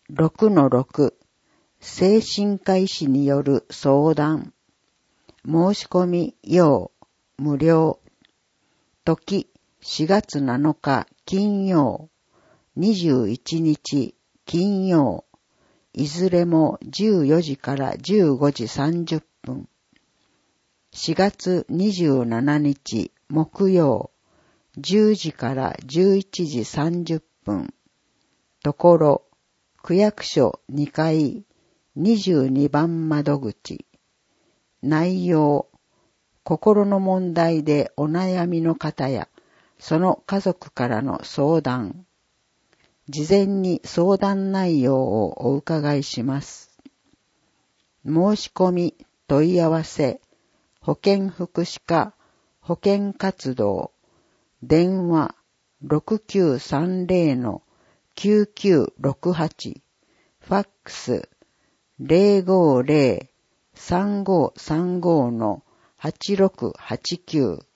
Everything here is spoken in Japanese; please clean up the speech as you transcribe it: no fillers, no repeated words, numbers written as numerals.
6-6 精神科医師による相談。申し込み要無料。時4月7日金曜、21日金曜、いずれも14時から15時30分。4月27日木曜、10時から11時30分。ところ、区役所2階22番窓口。内容、心の問題でお悩みの方や、その家族からの相談。事前に相談内容をお伺いします。申し込み、問い合わせ、保健福祉課、保健活動、電話 6930-9968、ファックス 050-3535-8689